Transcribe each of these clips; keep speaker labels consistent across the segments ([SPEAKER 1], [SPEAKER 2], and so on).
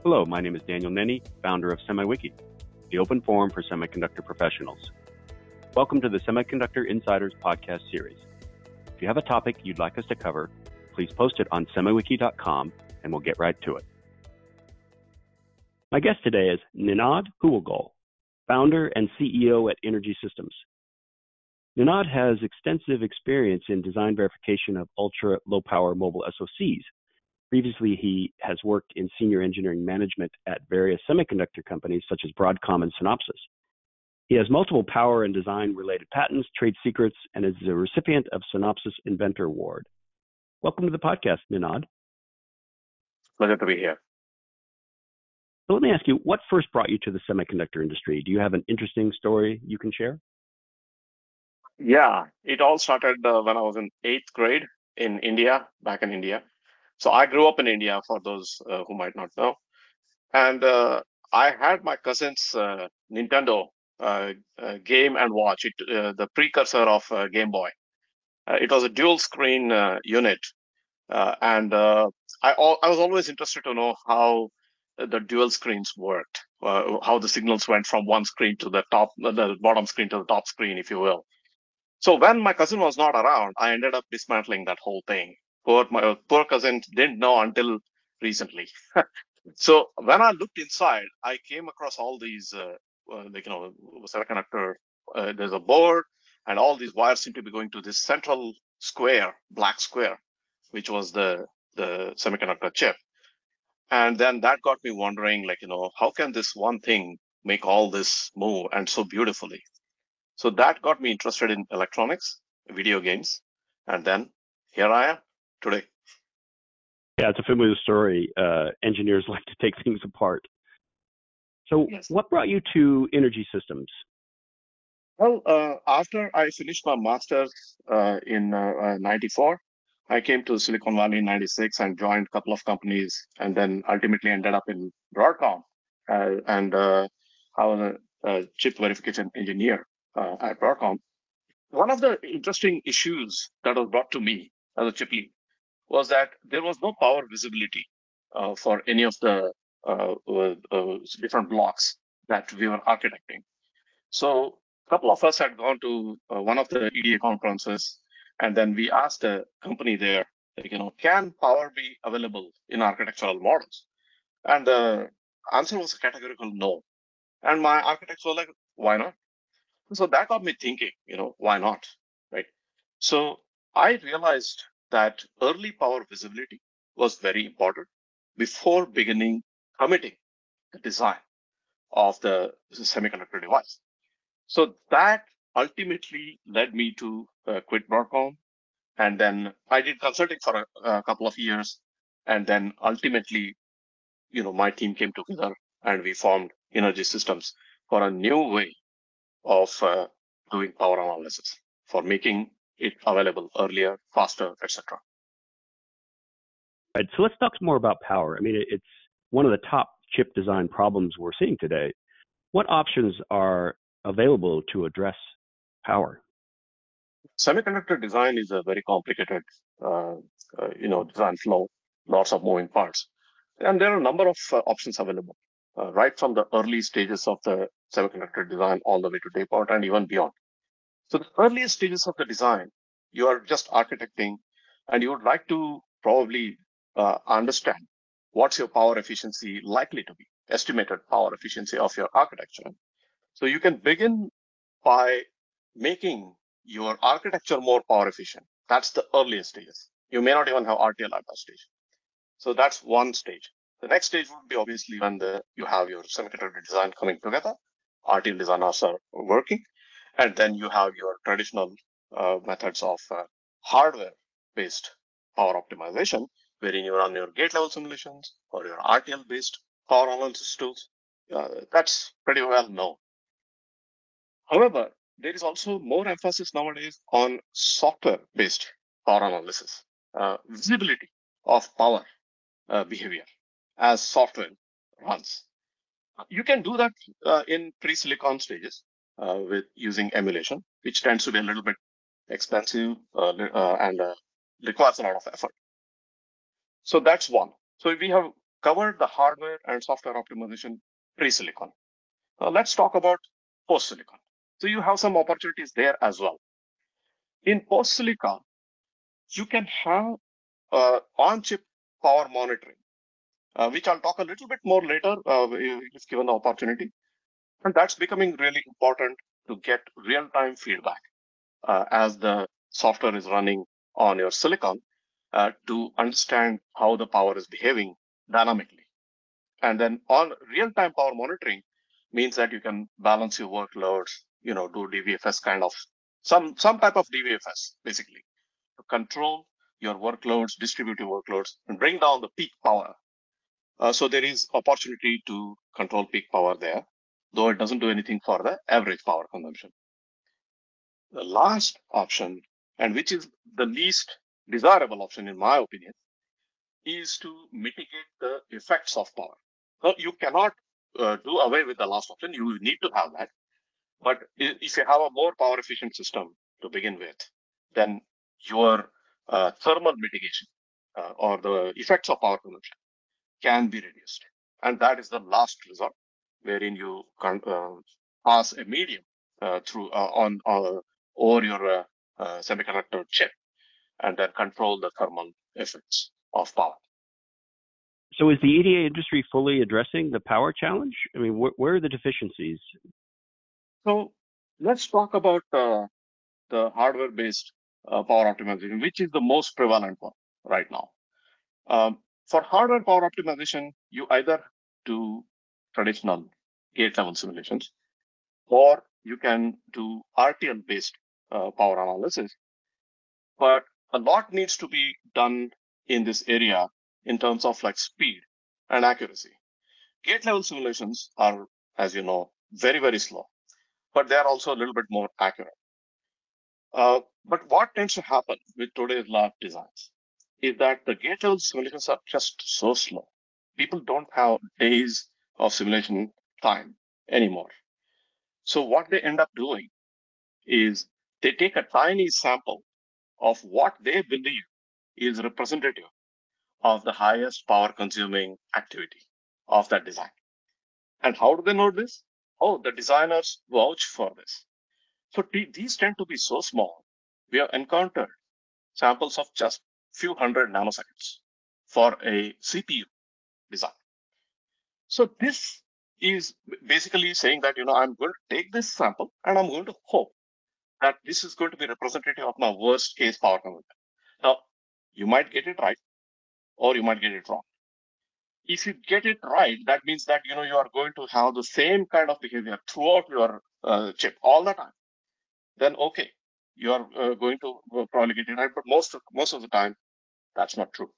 [SPEAKER 1] Hello, my name is Daniel Nenny, founder of SemiWiki, the open forum for semiconductor professionals. Welcome to the Semiconductor Insiders podcast series. If you have a topic you'd like us to cover, please post it on semiwiki.com and we'll get right to it. My guest today is Ninad Huwagol, founder and CEO at Energy Systems. Ninad has extensive experience in design verification of ultra-low power mobile SoCs. Previously, he has worked in senior engineering management at various semiconductor companies such as Broadcom and Synopsys. He has multiple power and design-related patents, trade secrets, and is a recipient of Synopsys Inventor Award. Welcome to the podcast, Ninad.
[SPEAKER 2] Pleasure to be here.
[SPEAKER 1] So let me ask you, what first brought you to the semiconductor industry? Do you have an interesting story you can share?
[SPEAKER 2] Yeah, it all started when I was in 8th grade in India, back in India. So I grew up in India, for those who might not know. And I had my cousin's Nintendo Game and Watch, the precursor of Game Boy. It was a dual screen unit. I was always interested to know how the dual screens worked, how the signals went from one screen to the bottom screen to the top screen, if you will. So when my cousin was not around, I ended up dismantling that whole thing. My poor cousin didn't know until recently. So when I looked inside, I came across all these, semiconductor. There's a board, and all these wires seem to be going to this central square, black square, which was the semiconductor chip. And then that got me wondering, how can this one thing make all this move and so beautifully? So that got me interested in electronics, video games, and then here I am today.
[SPEAKER 1] Yeah, it's a familiar story. Engineers like to take things apart. So yes. What brought you to Energy Systems?
[SPEAKER 2] Well, after I finished my master's in 94, I came to Silicon Valley in 96 and joined a couple of companies, and then ultimately ended up in Broadcom. I was a chip verification engineer at Broadcom. One of the interesting issues that was brought to me as a chip lead was that there was no power visibility for any of the different blocks that we were architecting. So a couple of us had gone to one of the EDA conferences, and then we asked the company there, can power be available in architectural models? And the answer was a categorical no. And my architects were like, why not? So that got me thinking, why not, right? So I realized that early power visibility was very important before beginning committing the design of the semiconductor device. So that ultimately led me to quit Broadcom. And then I did consulting for a couple of years. And then ultimately, my team came together and we formed Energy Systems for a new way of doing power analysis, for making it available earlier, faster, etc.
[SPEAKER 1] Right. So let's talk more about power. I mean, it's one of the top chip design problems we're seeing today. What options are available to address power?
[SPEAKER 2] Semiconductor design is a very complicated, design flow, lots of moving parts. And there are a number of options available, right from the early stages of the semiconductor design all the way to tape out and even beyond. So the earliest stages of the design, you are just architecting, and you would like to probably understand what's your power efficiency likely to be, estimated power efficiency of your architecture. So you can begin by making your architecture more power efficient. That's the earliest stages. You may not even have RTL at that stage. So that's one stage. The next stage would be obviously when you have your semiconductor design coming together, RTL designers are working, and then you have your traditional methods of hardware-based power optimization, wherein you run your gate level simulations or your RTL-based power analysis tools. That's pretty well known. However, there is also more emphasis nowadays on software-based power analysis, visibility of power behavior as software runs. You can do that in pre-silicon stages with using emulation, which tends to be a little bit expensive and requires a lot of effort. So that's one. So we have covered the hardware and software optimization pre-silicon. Now let's talk about post-silicon. So you have some opportunities there as well. In post-silicon, you can have on-chip power monitoring, which I'll talk a little bit more later if given the opportunity. And that's becoming really important to get real-time feedback as the software is running on your silicon to understand how the power is behaving dynamically. And then on real-time power monitoring means that you can balance your workloads, do DVFS kind of some type of DVFS basically to control your workloads, distribute your workloads, and bring down the peak power. So there is opportunity to control peak power there, though it doesn't do anything for the average power consumption. The last option, and which is the least desirable option in my opinion, is to mitigate the effects of power. So you cannot do away with the last option. You need to have that. But if you have a more power efficient system to begin with, then your thermal mitigation or the effects of power consumption can be reduced. And that is the last resort, wherein you can pass a medium through over your semiconductor chip and then control the thermal effects of power.
[SPEAKER 1] So is the EDA industry fully addressing the power challenge? I mean, where are the deficiencies?
[SPEAKER 2] So let's talk about the hardware-based power optimization, which is the most prevalent one right now. For hardware power optimization, you either do traditional gate-level simulations, or you can do RTL-based power analysis. But a lot needs to be done in this area in terms of like speed and accuracy. Gate-level simulations are, as you know, very, very slow, but they are also a little bit more accurate. But what tends to happen with today's lab designs is that the gate-level simulations are just so slow. People don't have days of simulation time anymore. So what they end up doing is they take a tiny sample of what they believe is representative of the highest power consuming activity of that design. And how do they know this? Oh, the designers vouch for this. So these tend to be so small. We have encountered samples of just few hundred nanoseconds for a CPU design. So this is basically saying that, I'm going to take this sample and I'm going to hope that this is going to be representative of my worst case power consumption. Now, you might get it right or you might get it wrong. If you get it right, that means that, you are going to have the same kind of behavior throughout your chip all the time. Then, okay, you are going to probably get it right, but most of the time, that's not true.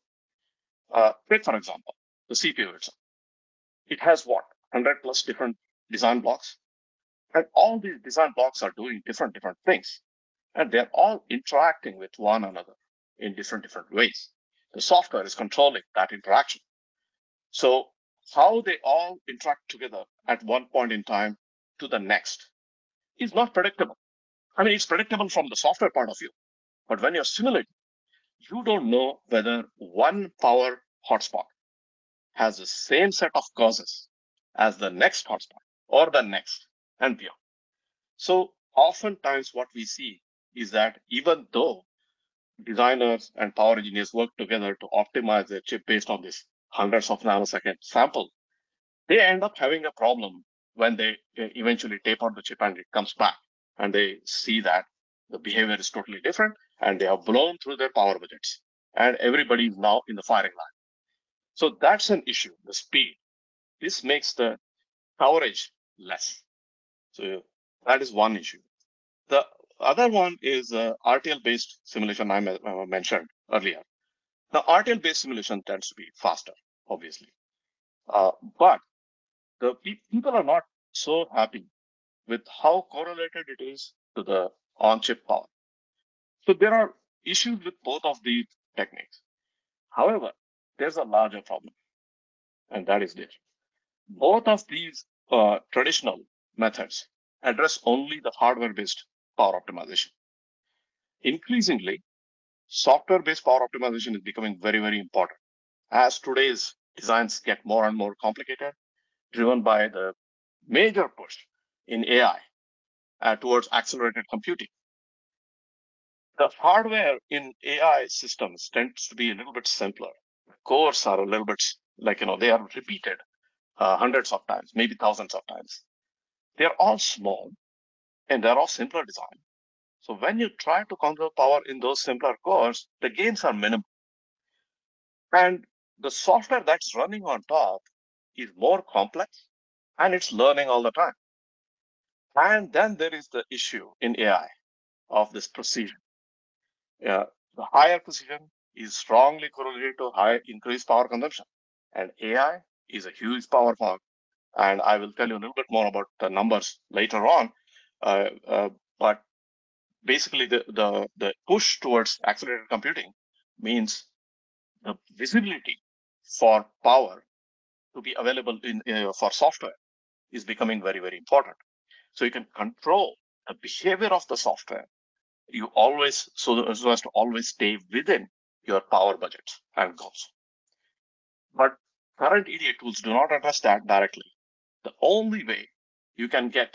[SPEAKER 2] Take, for example, the CPU itself. It has what? 100 plus different design blocks. And all these design blocks are doing different things. And they're all interacting with one another in different ways. The software is controlling that interaction. So how they all interact together at one point in time to the next is not predictable. I mean, it's predictable from the software point of view. But when you're simulating, you don't know whether one power hotspot has the same set of causes as the next hotspot or the next and beyond. So oftentimes what we see is that even though designers and power engineers work together to optimize their chip based on this hundreds of nanosecond sample, they end up having a problem when they eventually tape out the chip and it comes back and they see that the behavior is totally different and they have blown through their power budgets and everybody is now in the firing line. So that's an issue, the speed. This makes the coverage less. So that is one issue. The other one is RTL-based simulation I mentioned earlier. Now, RTL-based simulation tends to be faster, obviously. But the people are not so happy with how correlated it is to the on-chip power. So there are issues with both of these techniques. However, there's a larger problem, and that is this. Both of these traditional methods address only the hardware-based power optimization. Increasingly, software-based power optimization is becoming very, very important as today's designs get more and more complicated, driven by the major push in AI towards accelerated computing. The hardware in AI systems tends to be a little bit simpler. Cores are a little bit they are repeated hundreds of times, maybe thousands of times. They're all small and they're all simpler design. So when you try to conserve power in those simpler cores, the gains are minimal. And the software that's running on top is more complex and it's learning all the time. And then there is the issue in AI of this precision. The higher precision is strongly correlated to high increased power consumption. And AI is a huge power hog. And I will tell you a little bit more about the numbers later on. But basically, the push towards accelerated computing means the visibility for power to be available for software is becoming very, very important. So you can control the behavior of the software. You always so as to always stay within your power budgets and goals. But current EDA tools do not address that directly. The only way you can get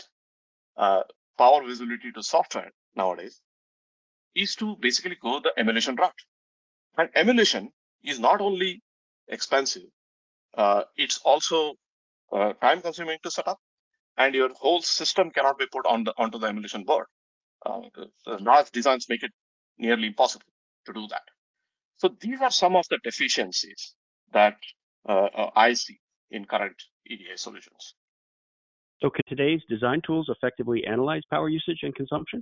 [SPEAKER 2] power visibility to software nowadays is to basically go the emulation route. And emulation is not only expensive, it's also time consuming to set up, and your whole system cannot be put onto the emulation board. The large designs make it nearly impossible to do that. So these are some of the deficiencies that I see in current EDA solutions.
[SPEAKER 1] So can today's design tools effectively analyze power usage and consumption?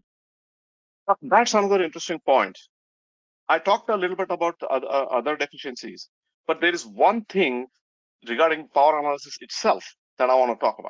[SPEAKER 2] That's another interesting point. I talked a little bit about the other deficiencies, but there is one thing regarding power analysis itself that I want to talk about.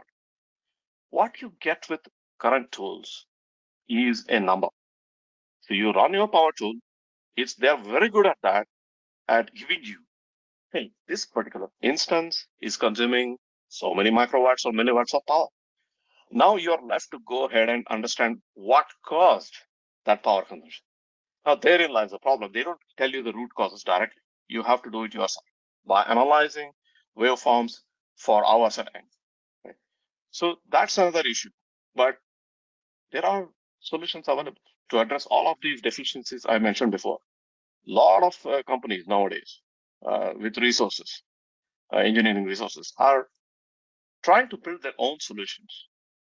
[SPEAKER 2] What you get with current tools is a number. So you run your power tool, they're very good at that, at giving you, hey, this particular instance is consuming so many microwatts or milliwatts of power. Now you're left to go ahead and understand what caused that power consumption. Now therein lies the problem. They don't tell you the root causes directly. You have to do it yourself by analyzing waveforms for hours at end. Okay? So that's another issue. But there are solutions available to address all of these deficiencies I mentioned before. A lot of companies nowadays with resources, engineering resources, are trying to build their own solutions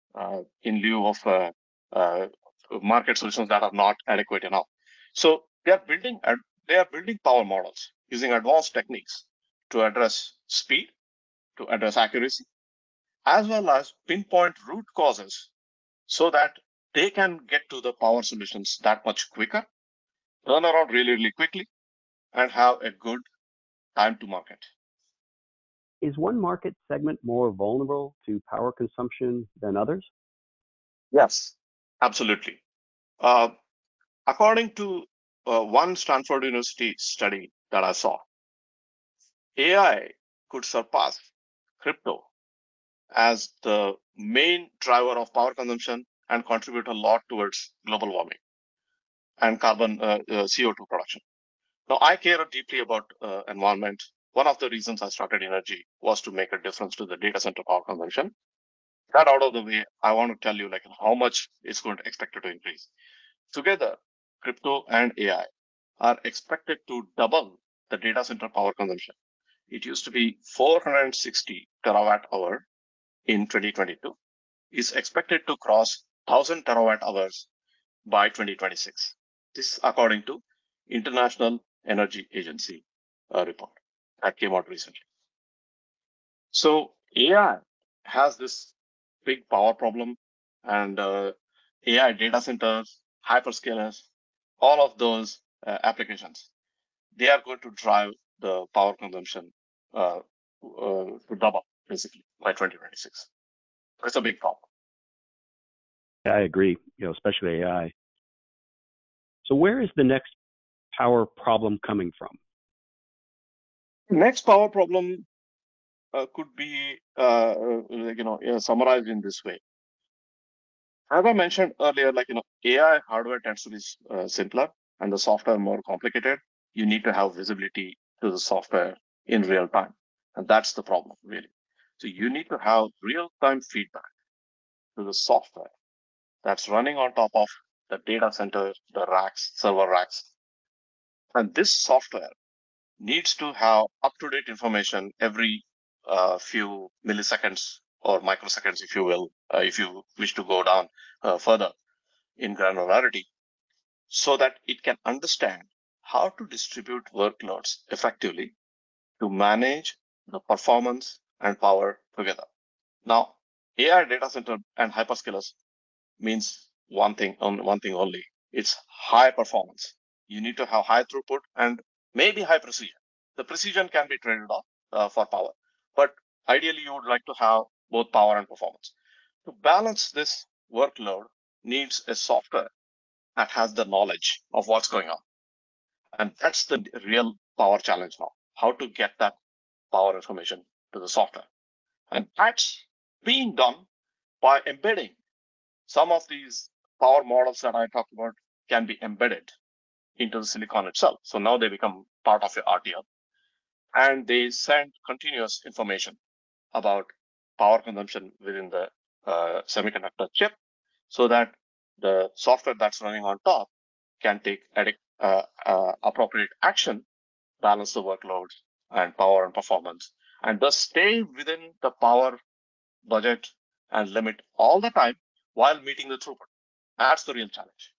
[SPEAKER 2] in lieu of market solutions that are not adequate enough. So they are building power models using advanced techniques to address speed, to address accuracy, as well as pinpoint root causes so that they can get to the power solutions that much quicker, turn around really, really quickly, and have a good time to market.
[SPEAKER 1] Is one market segment more vulnerable to power consumption than others?
[SPEAKER 2] Yes, absolutely. According to one Stanford University study that I saw, AI could surpass crypto as the main driver of power consumption and contribute a lot towards global warming and carbon CO2 production. Now, I care deeply about environment. One of the reasons I started Energy was to make a difference to the data center power consumption. That out of the way, I want to tell you how much it's going to expected to increase. Together, crypto and AI are expected to double the data center power consumption. It used to be 460 terawatt hour in 2022. Is expected to cross 1000 terawatt hours by 2026. This according to International Energy Agency report that came out recently. So AI has this big power problem, and AI data centers, hyperscalers, all of those applications, they are going to drive the power consumption to double basically by 2026. It's a big problem.
[SPEAKER 1] I agree, especially AI. So where is the next power problem coming from?
[SPEAKER 2] Next power problem could be summarized in this way. As I mentioned earlier, AI hardware tends to be simpler and the software more complicated. You need to have visibility to the software in real time. And that's the problem, really. So you need to have real-time feedback to the software that's running on top of the data center, the racks, server racks. And this software needs to have up-to-date information every few milliseconds or microseconds, if you will, if you wish to go down further in granularity, so that it can understand how to distribute workloads effectively to manage the performance and power together. Now, AI data center and hyperscalers means one thing only. It's high performance. You need to have high throughput and maybe high precision. The precision can be traded off for power, but ideally you would like to have both power and performance. To balance this workload needs a software that has the knowledge of what's going on. And that's the real power challenge now, how to get that power information to the software. And that's being done by embedding some of these power models that I talked about can be embedded into the silicon itself. So now they become part of your RTL, and they send continuous information about power consumption within the semiconductor chip, so that the software that's running on top can take appropriate action, balance the workloads and power and performance, and thus stay within the power budget and limit all the time while meeting the throughput. That's the real challenge.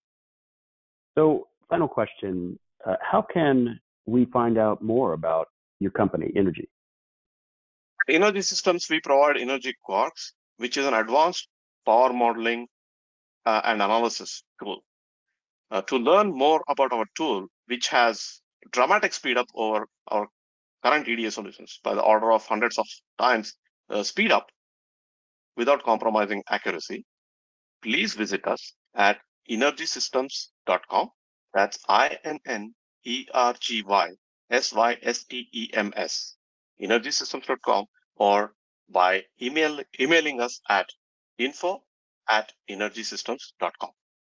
[SPEAKER 1] So, final question, how can we find out more about your company, Energy?
[SPEAKER 2] Energy Systems, we provide Energy Quarks, which is an advanced power modeling and analysis tool. To learn more about our tool, which has dramatic speed up over our current EDA solutions by the order of hundreds of times speed up without compromising accuracy, please visit us at energysystems.com. That's INNERGYSYSTEMS, energysystems.com, or by emailing us at info@energysystems.com.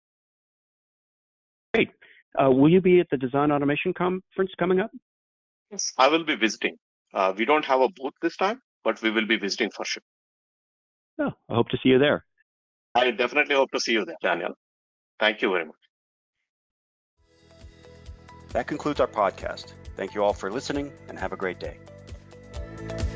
[SPEAKER 1] Great. Will you be at the Design Automation Conference coming up?
[SPEAKER 2] Yes, I will be visiting. We don't have a booth this time, but we will be visiting for sure.
[SPEAKER 1] Oh, I hope to see you there.
[SPEAKER 2] I definitely hope to see you there, Daniel. Thank you very much.
[SPEAKER 1] That concludes our podcast. Thank you all for listening, and have a great day.